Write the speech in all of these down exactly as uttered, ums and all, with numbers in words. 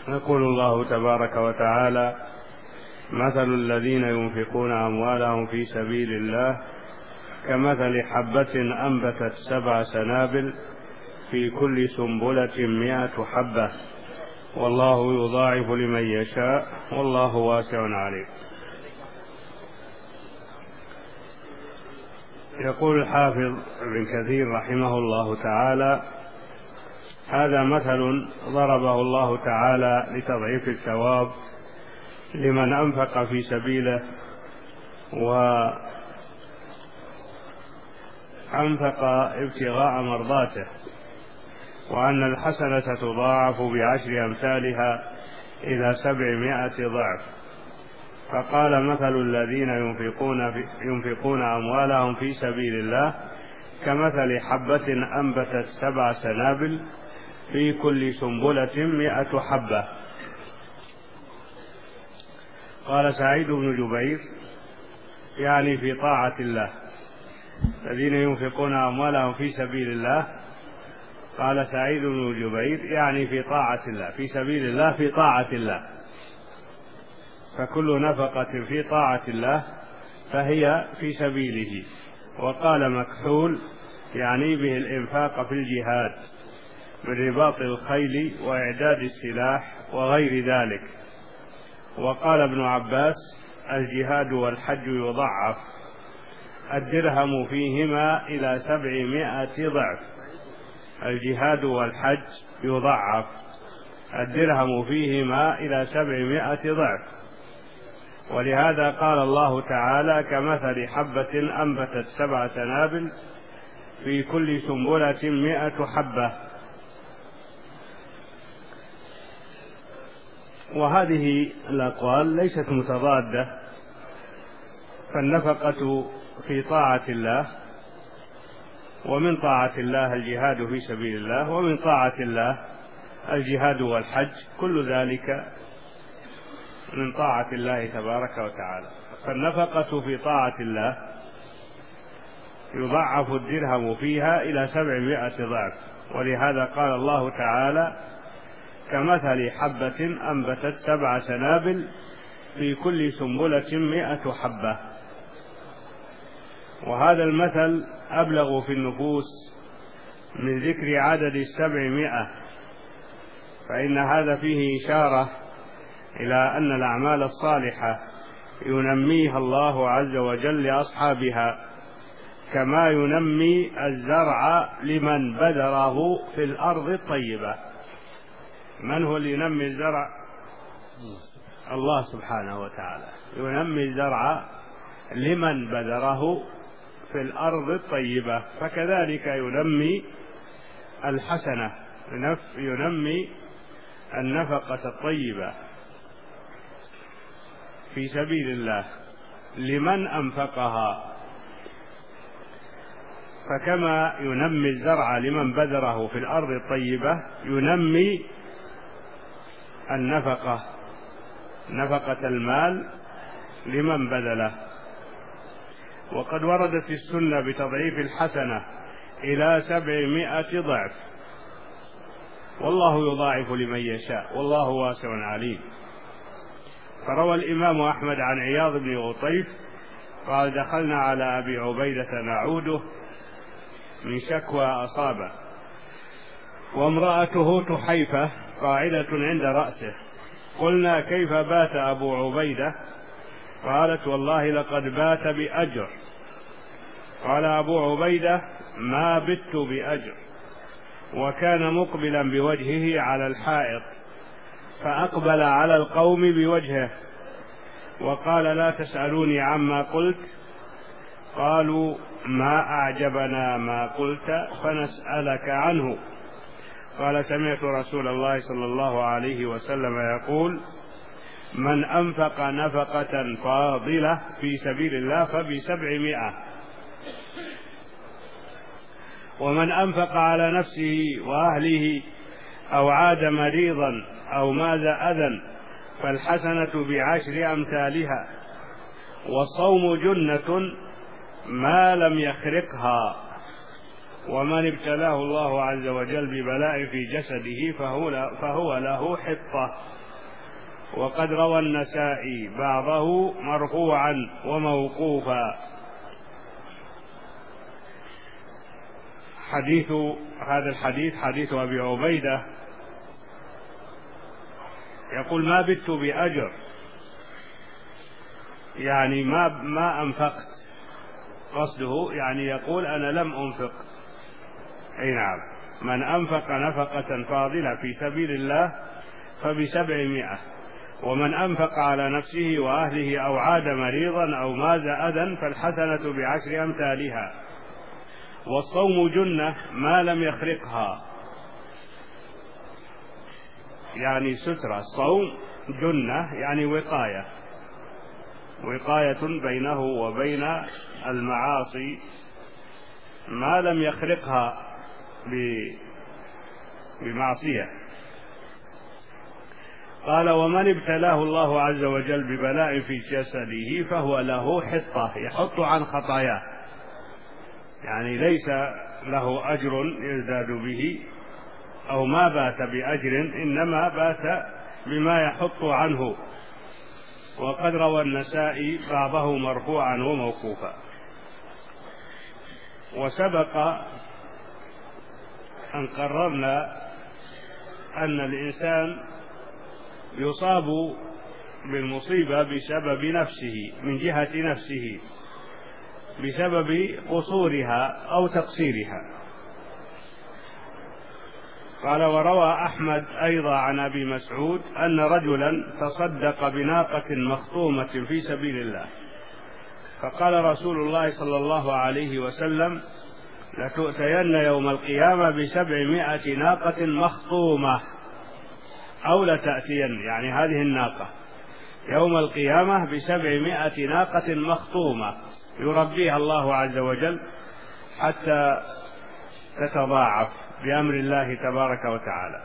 يقول الله تبارك وتعالى: مثل الذين ينفقون أموالهم في سبيل الله كمثل حبة أنبتت سبع سنابل في كل سنبلة مئة حبة والله يضاعف لمن يشاء والله واسع عليم. يقول الحافظ ابن كثير رحمه الله تعالى: هذا مثل ضربه الله تعالى لتضعيف الثواب لمن أنفق في سبيله وأنفق ابتغاء مرضاته، وأن الحسنة تضاعف بعشر أمثالها إلى سبعمائة ضعف. فقال: مثل الذين ينفقون, في ينفقون أموالهم في سبيل الله كمثل حبة أنبتت سبع سنابل في كل سنبلة مئة حبة. قال سعيد بن جبير: يعني في طاعة الله. الذين ينفقون أموالهم في سبيل الله، قال سعيد بن جبير: يعني في طاعة الله، في سبيل الله، في طاعة الله، فكل نفقة في طاعة الله فهي في سبيله. وقال مكحول: يعني به الإنفاق في الجهاد من رباط الخيل وإعداد السلاح وغير ذلك. وقال ابن عباس: الجهاد والحج يضعف، الدرهم فيهما إلى سبعمائة ضعف. الجهاد والحج يضعف، الدرهم فيهما إلى سبعمائة ضعف. ولهذا قال الله تعالى: كمثل حبة أنبتت سبع سنابل في كل سنبلة مئة حبة. وهذه الأقوال ليست متضادة، فالنفقة في طاعة الله، ومن طاعة الله الجهاد في سبيل الله، ومن طاعة الله الجهاد والحج، كل ذلك من طاعة الله تبارك وتعالى. فالنفقة في طاعة الله يضعف الدرهم فيها إلى سبعمائة ضعف. ولهذا قال الله تعالى: كمثل حبة أنبتت سبع سنابل في كل سنبلة مئة حبة. وهذا المثل أبلغ في النفوس من ذكر عدد السبعمائة، فإن هذا فيه إشارة إلى أن الأعمال الصالحة ينميها الله عز وجل لأصحابها، كما ينمي الزرع لمن بذره في الأرض الطيبة. من هو اللي ينمي الزرع؟ الله سبحانه وتعالى ينمي الزرع لمن بذره في الأرض الطيبة، فكذلك ينمي الحسنة، ينمي النفقة الطيبة في سبيل الله لمن أنفقها. فكما ينمي الزرع لمن بذره في الأرض الطيبة، ينمي النفقة، نفقة المال لمن بذله. وقد وردت السنة بتضعيف الحسنة إلى سبعمائة ضعف، والله يضاعف لمن يشاء والله واسع عليم. فروى الإمام أحمد عن عياض بن غطيف قال: دخلنا على أبي عبيدة نعوده من شكوى أصابه، وامرأته تحيفة قاعدة عند رأسه. قلنا: كيف بات أبو عبيدة؟ قالت: والله لقد بات بأجر. قال أبو عبيدة: ما بت بأجر. وكان مقبلا بوجهه على الحائط، فأقبل على القوم بوجهه وقال: لا تسألوني عما قلت. قالوا: ما أعجبنا ما قلت فنسألك عنه. قال: سمعت رسول الله صلى الله عليه وسلم يقول: من أنفق نفقة فاضلة في سبيل الله فبسبعمائة، ومن أنفق على نفسه وأهله أو عاد مريضا أو ماذ أذى فالحسنة بعشر أمثالها، والصوم جنة ما لم يخرقها. ومن ابتلاه الله عز وجل ببلاء في جسده فهو, فهو له حطة. وقد روى النسائي بعضه مرفوعا وموقوفا. حديث هذا الحديث حديث أبي عبيدة يقول ما بت بأجر، يعني ما ما أنفقت، قصده يعني يقول أنا لم أنفق. أي نعم، من أنفق نفقة فاضلة في سبيل الله فبسبعمائة، ومن أنفق على نفسه وأهله أو عاد مريضا أو ماز أذى فالحسنة بعشر أمثالها. والصوم جنة ما لم يخرقها، يعني سترة. الصوم جنة يعني وقاية، وقاية بينه وبين المعاصي ما لم يخرقها بمعصية. قال ومن ابتلاه الله عز وجل ببلاء في جسده فهو له حطة، يحط عن خطاياه، يعني ليس له أجر يزداد به أو ما بات بأجر، إنما بات بما يحط عنه. وقد روى النسائي بعضه مرفوعا وموقوفا. وسبق أن قررنا أن الإنسان يصاب بالمصيبة بسبب نفسه، من جهة نفسه، بسبب قصورها أو تقصيرها. قال وروى أحمد أيضا عن أبي مسعود أن رجلا تصدق بناقة مخطومة في سبيل الله، فقال رسول الله صلى الله عليه وسلم لتؤتين يوم القيامة بسبعمائة ناقة مخطومة، أو لتأتين يعني هذه الناقة يوم القيامة بسبعمائة ناقة مخطومة يربيها الله عز وجل حتى تتضاعف بأمر الله تبارك وتعالى.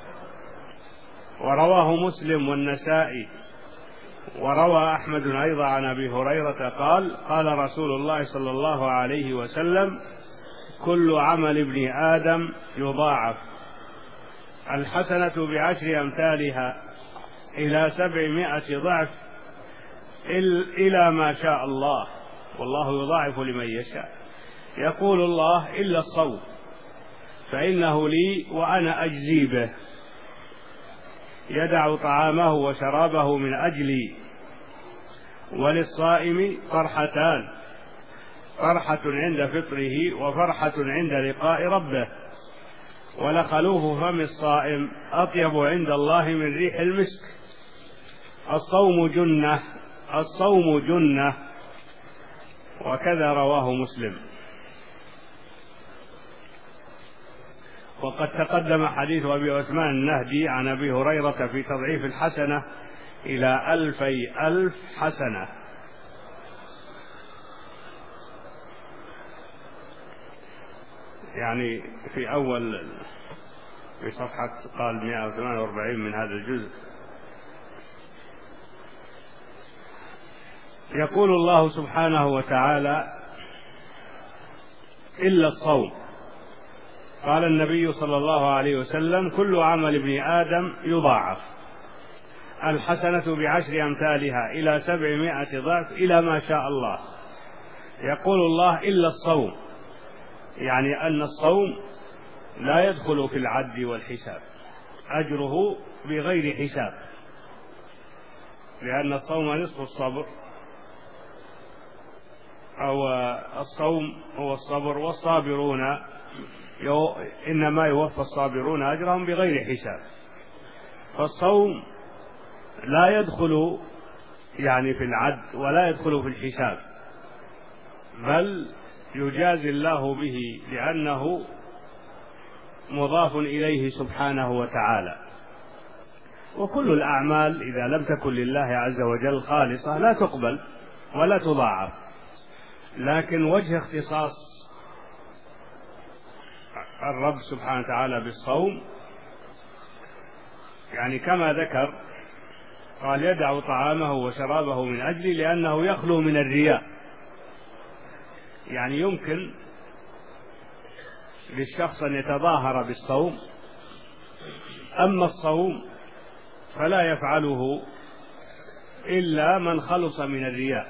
ورواه مسلم والنسائي. وروى أحمد أيضا عن أبي هريرة قال قال رسول الله صلى الله عليه وسلم كل عمل ابن آدم يضاعف، الحسنة بعشر أمثالها إلى سبعمائة ضعف إلى ما شاء الله، والله يضاعف لمن يشاء. يقول الله إلا الصوم فإنه لي وأنا أجزي به، يدع طعامه وشرابه من أجلي. وللصائم فرحتان، فرحة عند فطره وفرحة عند لقاء ربه. ولخلوف فم الصائم أطيب عند الله من ريح المسك. الصوم جنة، الصوم جنة. وكذا رواه مسلم. وقد تقدم حديث أبي عثمان النهدي عن أبي هريرة في تضعيف الحسنة إلى ألفي ألف حسنة. يعني في أول في صفحة قال مئة وثمانية وأربعين من هذا الجزء يقول الله سبحانه وتعالى إلا الصوم. قال النبي صلى الله عليه وسلم كل عمل ابن آدم يضاعف، الحسنة بعشر أمثالها إلى سبعمائة ضعف إلى ما شاء الله. يقول الله إلا الصوم، يعني أن الصوم لا يدخل في العد والحساب، أجره بغير حساب، لأن الصوم نصف الصبر، أو الصوم هو الصبر، والصابرون يو إنما يوفى الصابرون أجرهم بغير حساب. فالصوم لا يدخل يعني في العد ولا يدخل في الحساب، بل يجازي الله به لأنه مضاف إليه سبحانه وتعالى. وكل الأعمال إذا لم تكن لله عز وجل خالصة لا تقبل ولا تضاعف، لكن وجه اختصاص الرب سبحانه وتعالى بالصوم يعني كما ذكر قال يدع طعامه وشرابه من أجلي، لأنه يخلو من الرياء. يعني يمكن للشخص أن يتظاهر بالصوم. أما الصوم فلا يفعله إلا من خلص من الرياء،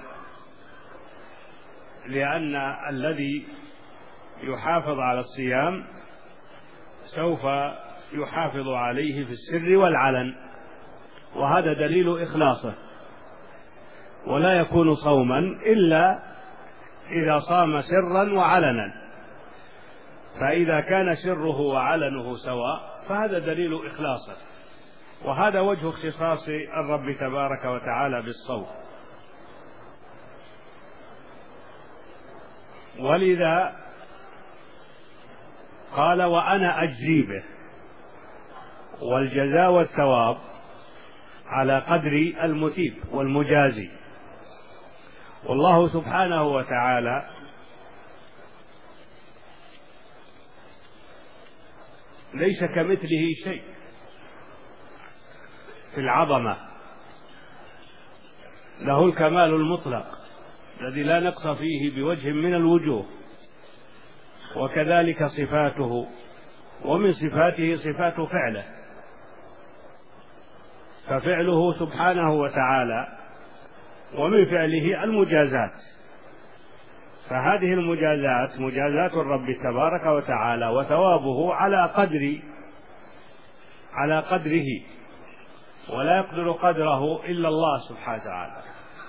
لأن الذي يحافظ على الصيام سوف يحافظ عليه في السر والعلن، وهذا دليل إخلاصه، ولا يكون صوما إلا إذا صام سرا وعلنا، فإذا كان سره وعلنه سواء فهذا دليل إخلاصه، وهذا وجه اختصاص الرب تبارك وتعالى بالصوم. ولذا قال وأنا أجزي به، والجزاء والثواب على قدر المثيب والمجازي. والله سبحانه وتعالى ليس كمثله شيء في العظمة، له الكمال المطلق الذي لا نقص فيه بوجه من الوجوه، وكذلك صفاته، ومن صفاته صفات فعله، ففعله سبحانه وتعالى ومن فعله المجازات، فهذه المجازات مجازات الرب تبارك وتعالى، وثوابه على قدر على قدره، ولا يقدر قدره إلا الله سبحانه وتعالى.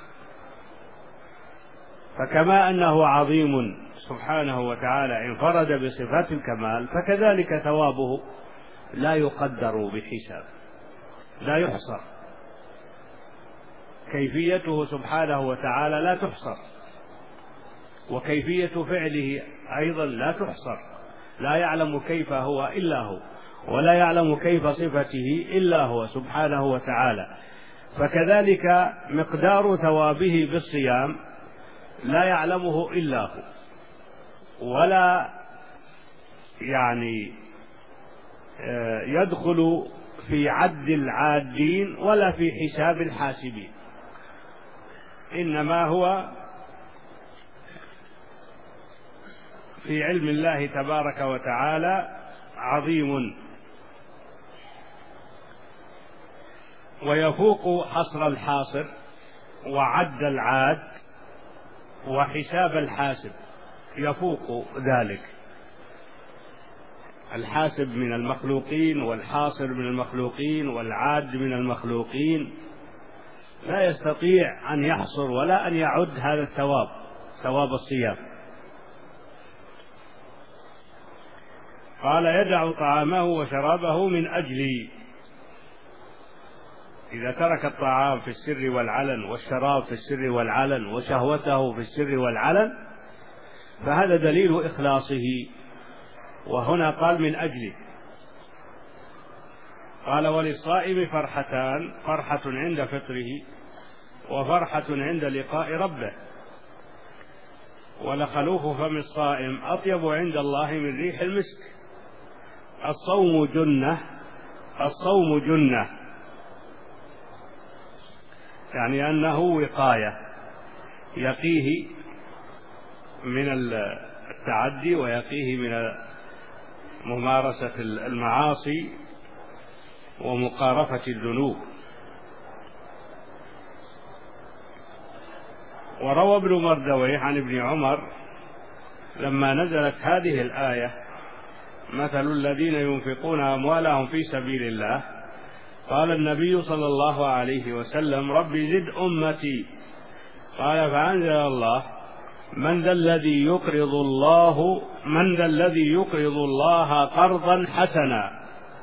فكما أنه عظيم سبحانه وتعالى انفرد بصفات الكمال، فكذلك ثوابه لا يقدر بحساب، لا يحصر، كيفيته سبحانه وتعالى لا تحصر، وكيفية فعله أيضا لا تحصر، لا يعلم كيف هو إلا هو، ولا يعلم كيف صفته إلا هو سبحانه وتعالى. فكذلك مقدار ثوابه بالصيام لا يعلمه إلا هو، ولا يعني يدخل في عد العادين ولا في حساب الحاسبين، إنما هو في علم الله تبارك وتعالى عظيم، ويفوق حصر الحاصر وعد العاد وحساب الحاسب، يفوق ذلك. الحاسب من المخلوقين والحاصر من المخلوقين والعاد من المخلوقين، لا يستطيع أن يحصر ولا أن يعد هذا الثواب، ثواب الصيام. قال يدع طعامه وشرابه من أجلي، إذا ترك الطعام في السر والعلن والشراب في السر والعلن وشهوته في السر والعلن فهذا دليل إخلاصه. وهنا قال من أجله. قال وللصائم فرحتان، فرحة عند فطره وفرحة عند لقاء ربه، ولخلوف فم الصائم أطيب عند الله من ريح المسك. الصوم جنة، الصوم جنة يعني أنه وقاية، يقيه من التعدي ويقيه من ممارسة المعاصي ومقارفة الذنوب. وروى ابن مردويه عن ابن عمر لما نزلت هذه الآية مثل الذين ينفقون أموالهم في سبيل الله، قال النبي صلى الله عليه وسلم رب زد أمتي، قال فأنزل الله من ذا الذي يقرض الله من ذا الذي يقرض الله قرضا حسنا،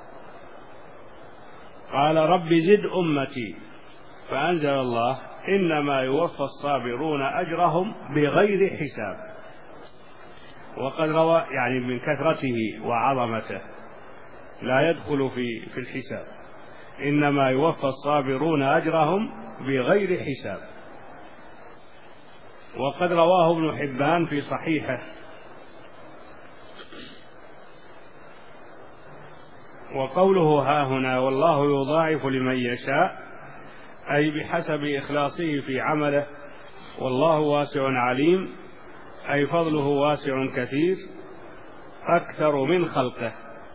قال رب زد أمتي، فأنزل الله إنما يوفى الصابرون أجرهم بغير حساب. وقد روى يعني من كثرته وعظمته لا يدخل في في الحساب، إنما يوفى الصابرون أجرهم بغير حساب. وقد رواه ابن حبان في صحيحه. وقوله ها هنا والله يضاعف لمن يشاء أي بحسب إخلاصه في عمله، والله واسع عليم أي فضله واسع كثير، أكثر من خلقه.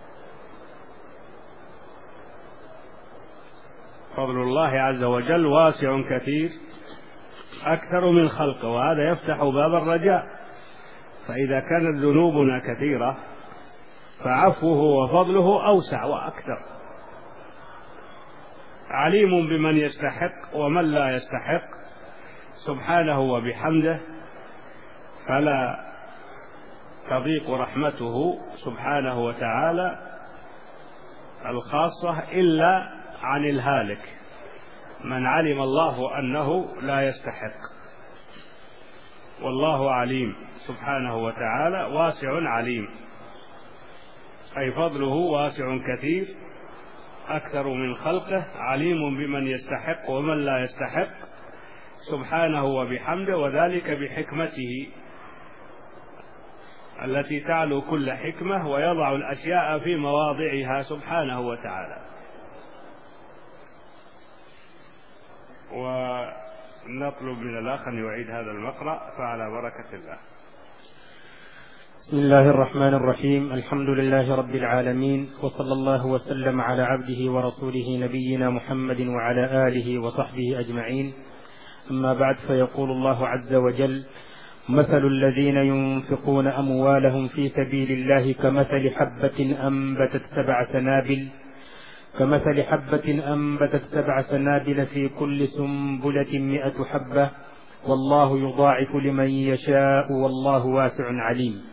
فضل الله عز وجل واسع كثير أكثر من خلقه، وهذا يفتح باب الرجاء. فإذا كانت ذنوبنا كثيرة فعفوه وفضله أوسع وأكثر. عليم بمن يستحق ومن لا يستحق سبحانه وبحمده، فلا تضيق رحمته سبحانه وتعالى الخاصة إلا عن الهالك، من علم الله أنه لا يستحق. والله عليم سبحانه وتعالى واسع عليم، أي فضله واسع كثير أكثر من خلقه، عليم بمن يستحق ومن لا يستحق سبحانه وبحمده، وذلك بحكمته التي تعلو كل حكمة ويضع الأشياء في مواضعها سبحانه وتعالى. ونطلب من الأخ أن يعيد هذا المقرأ فعلى بركة الله. بسم الله الرحمن الرحيم. الحمد لله رب العالمين، وصلى الله وسلم على عبده ورسوله نبينا محمد وعلى آله وصحبه أجمعين. أما بعد، فيقول الله عز وجل: مثل الذين ينفقون أموالهم في سبيل الله كمثل حبة أنبتت سبع سنابل كمثل حبة أنبتت سبع سنابل في كل سنبلة مئة حبة والله يضاعف لمن يشاء والله واسع عليم.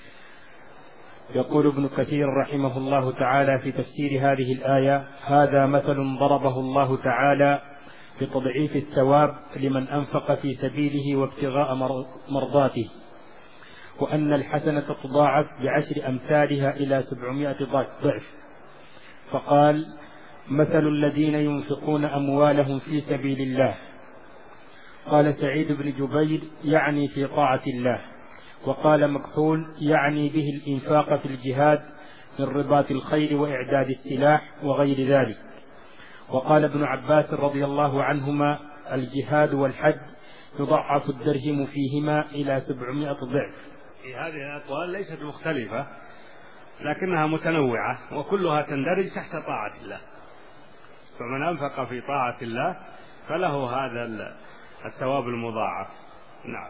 يقول ابن كثير رحمه الله تعالى في تفسير هذه الآية: هذا مثل ضربه الله تعالى بتضعيف الثواب لمن أنفق في سبيله وابتغاء مرضاته، وأن الحسنة تضاعف بعشر أمثالها إلى سبعمائة ضعف. فقال: مثل الذين ينفقون أموالهم في سبيل الله. قال سعيد بن جبير: يعني في طاعة الله. وقال مكحول: يعني به الإنفاق في الجهاد من رباط الخير وإعداد السلاح وغير ذلك. وقال ابن عباس رضي الله عنهما: الجهاد والحج يضعف الدرهم فيهما إلى سبعمائة ضعف. في هذه الأقوال ليست مختلفة لكنها متنوعة وكلها تندرج تحت طاعة الله، فمن أنفق في طاعة الله فله هذا الثواب المضاعف. نعم.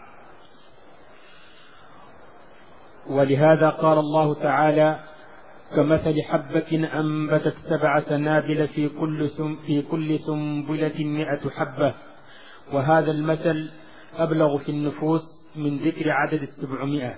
ولهذا قال الله تعالى: كمثل حبة أنبتت سبع سنابل في كل سم في كل سنبلة مئة حبة. وهذا المثل أبلغ في النفوس من ذكر عدد السبعمائة،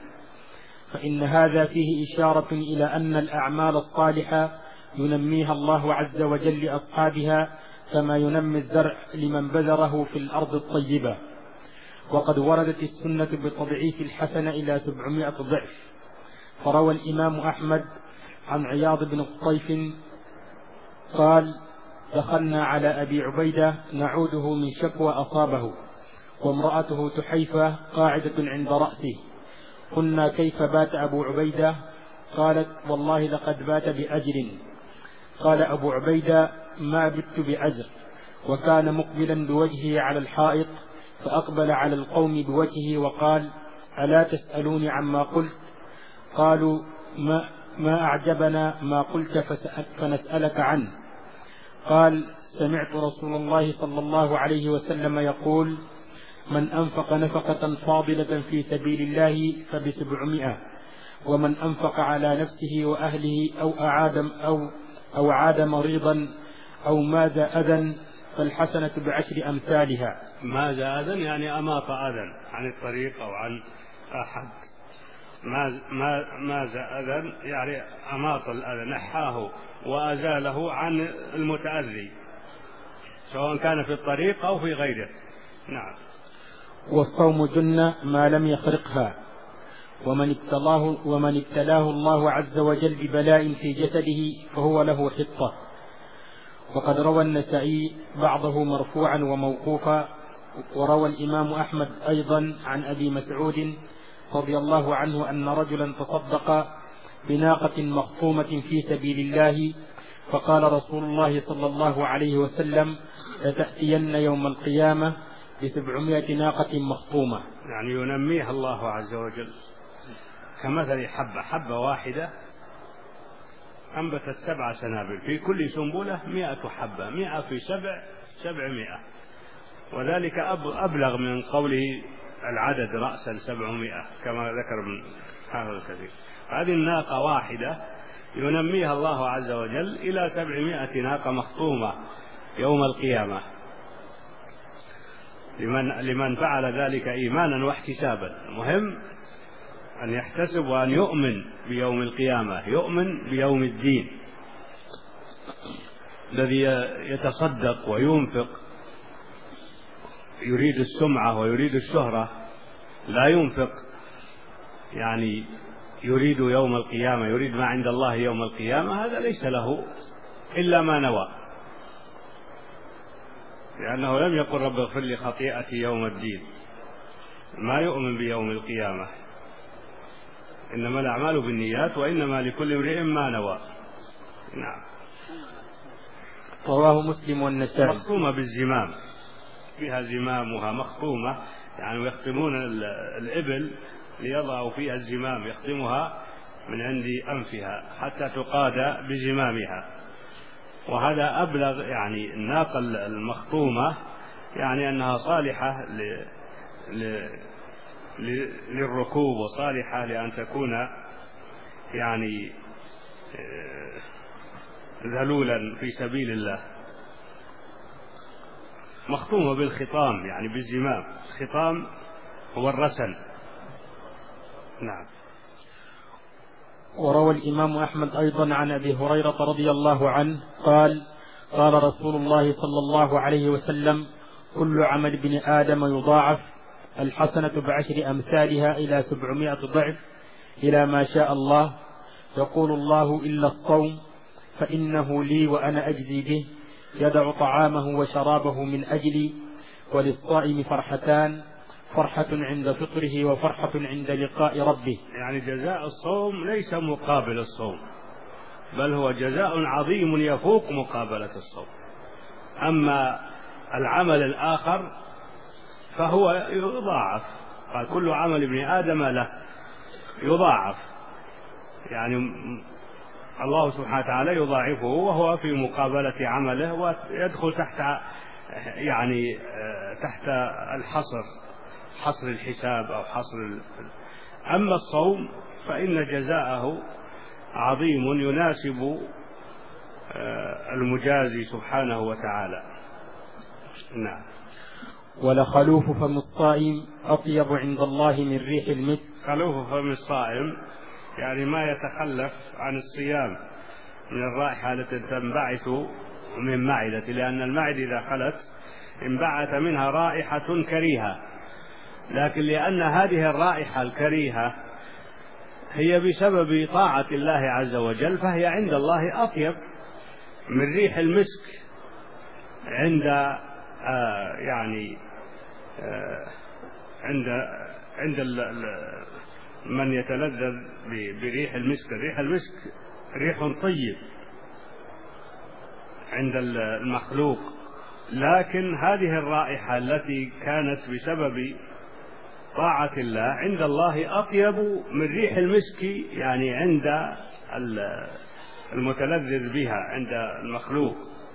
فإن هذا فيه إشارة إلى أن الأعمال الصالحة ينميها الله عز وجل لأصحابها كما ينمي الزرع لمن بذره في الأرض الطيبة. وقد وردت السنة بتضعيف الحسنة إلى سبعمائة ضعف. فروى الإمام أحمد عن عياض بن قطيف قال: دخلنا على أبي عبيدة نعوده من شكوى أصابه، وامرأته تحيفة قاعدة عند رأسه. قلنا: كيف بات أبو عبيدة؟ قالت: والله لقد بات بأجر. قال أبو عبيدة: ما بت بأجر. وكان مقبلا بوجهه على الحائط، فأقبل على القوم بوجهه وقال: ألا تسألوني عما قلت؟ قالوا: ما, ما أعجبنا ما قلت فنسألك عنه. قال: سمعت رسول الله صلى الله عليه وسلم يقول: من أنفق نفقة فاضلة في سبيل الله فبسبعمائة، ومن أنفق على نفسه وأهله أو أعاد أو أو عاد مريضا أو ماز أذى فالحسنة بعشر أمثالها. ماز أذى يعني أماط أذى عن الطريق أو عن أحد. ماز ماز أذى يعني أماط الأذى، نحاه وأزاله عن المتأذي سواء كان في الطريق أو في غيره. نعم. والصوم جنة ما لم يخرقها، ومن ابتلاه ومن ابتلاه الله عز وجل ببلاء في جسده فهو له حطة. وقد روى النسائي بعضه مرفوعا وموقوفا. وروى الإمام أحمد أيضا عن أبي مسعود رضي الله عنه أن رجلا تصدق بناقة مخطومة في سبيل الله، فقال رسول الله صلى الله عليه وسلم: لتأتين يوم القيامة بسبعمائة ناقة مخطومة. يعني ينميها الله عز وجل. كمثل حبة حبة واحدة أنبتت سبع سنابل، في كل سنبلة مئة حبة، مئة في سبع سبعمائة، وذلك أبلغ من قوله العدد رأسا سبعمائة كما ذكر من حافظ الكثير. هذه الناقة واحدة ينميها الله عز وجل إلى سبعمائة ناقة مخطومة يوم القيامة لمن, لمن فعل ذلك إيمانا واحتسابا. مهم أن يحتسب وأن يؤمن بيوم القيامة، يؤمن بيوم الدين الذي يتصدق وينفق يريد السمعة ويريد الشهرة، لا ينفق يعني يريد يوم القيامة، يريد ما عند الله يوم القيامة، هذا ليس له إلا ما نوى، لأنه لم يقل رب اغفر لي خطيئتي يوم الدين، ما يؤمن بيوم القيامة. إنما الأعمال بالنيات وإنما لكل امرئ ما نوى. نعم. رواه مسلم والنسائي. مخطومة بالزمام، فيها زمامها مخطومة، يعني يخطمون الإبل ليضعوا فيها الزمام، يخطمها من عند أنفها حتى تقاد بزمامها، وهذا أبلغ. يعني الناقة المخطومة يعني أنها صالحة ل... ل... ل... للركوب، وصالحة لأن تكون يعني ذلولا في سبيل الله، مخطومة بالخطام يعني بالزمام. الخطام هو الرسن. نعم. وروى الإمام أحمد أيضا عن أبي هريرة رضي الله عنه قال قال رسول الله صلى الله عليه وسلم: كل عمل ابن آدم يضاعف، الحسنة بعشر أمثالها إلى سبعمائة ضعف إلى ما شاء الله. يقول الله: إلا الصوم فإنه لي وأنا أجزي به، يدع طعامه وشرابه من أجلي، وللصائم فرحتان، فرحة عند فطره وفرحة عند لقاء ربه. يعني جزاء الصوم ليس مقابل الصوم، بل هو جزاء عظيم يفوق مقابلة الصوم. أما العمل الآخر فهو يضاعف، قال كل عمل ابن آدم له يضاعف، يعني الله سبحانه وتعالى يضاعفه وهو في مقابلة عمله، ويدخل تحت يعني تحت الحصر، حصر الحساب أو حصر ال... أما الصوم فإن جزاءه عظيم يناسب المجازي سبحانه وتعالى. نعم. ولخلوف فم الصائم أطيب عند الله من ريح المسك. خلوف فم الصائم يعني ما يتخلف عن الصيام من الرائحة التي تنبعث من معدته، لأن المعدة إذا خلت انبعث منها رائحة كريهة، لكن لأن هذه الرائحة الكريهة هي بسبب طاعة الله عز وجل، فهي عند الله أطيب من ريح المسك عند آه يعني آه عند عند ال ال من يتلذذ بريح المسك. ريح المسك ريح طيب عند المخلوق، لكن هذه الرائحة التي كانت بسبب طاعة الله عند الله أطيب من ريح المسك، يعني عند المتلذذ بها عند المخلوق.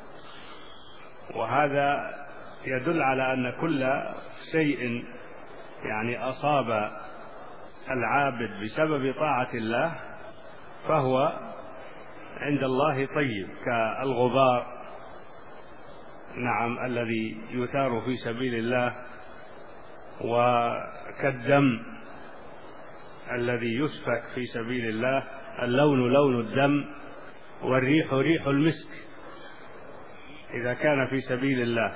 وهذا يدل على أن كل شيء يعني أصاب العابد بسبب طاعة الله فهو عند الله طيب، كالغبار نعم الذي يثار في سبيل الله، وكالدم الذي يسفك في سبيل الله، اللون لون الدم، والريح ريح المسك إذا كان في سبيل الله.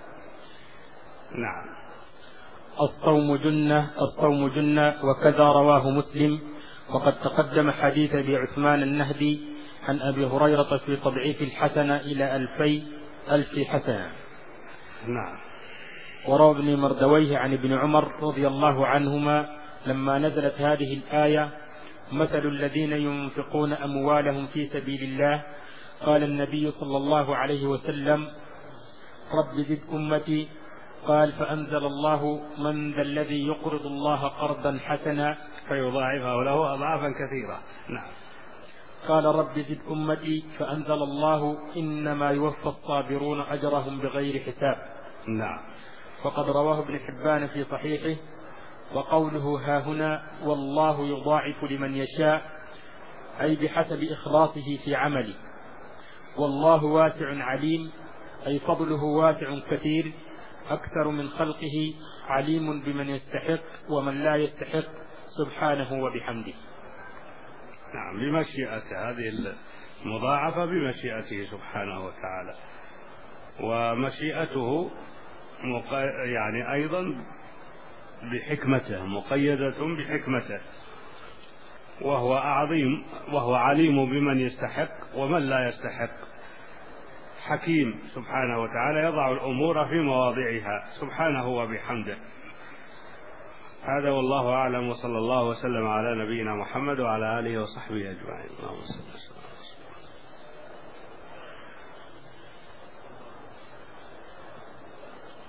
نعم. الصوم جنة، الصوم جنة، وكذا رواه مسلم. وقد تقدم حديث أبي عثمان النهدي عن أبي هريرة في تضعيف الحسنة إلى ألفي ألف حسنة. نعم. وروى ابن مردويه عن ابن عمر رضي الله عنهما لما نزلت هذه الآية: مثل الذين ينفقون أموالهم في سبيل الله، قال النبي صلى الله عليه وسلم: رب زد أمتي قال فأنزل الله من ذا الذي يقرض الله قرضا حسنا فيضاعفه له أضعافا كثيرة. نعم. قال رب زد أمتي فأنزل الله إنما يوفى الصابرون أجرهم بغير حساب. نعم. وقد رواه ابن حبان في صحيحه وقوله ها هنا والله يضاعف لمن يشاء أي بحسب إخلاصه في عمله، والله واسع عليم أي فضله واسع كثير أكثر من خلقه عليم بمن يستحق ومن لا يستحق سبحانه وبحمده. نعم بمشيئته، هذه المضاعفة بمشيئته سبحانه وتعالى، ومشيئته يعني أيضا بحكمته، مقيدة بحكمته، وهو عظيم وهو عليم بمن يستحق ومن لا يستحق، حكيم سبحانه وتعالى يضع الأمور في مواضعها سبحانه وبحمده. هذا والله أعلم، وصلى الله وسلم على نبينا محمد وعلى آله وصحبه أجمعين.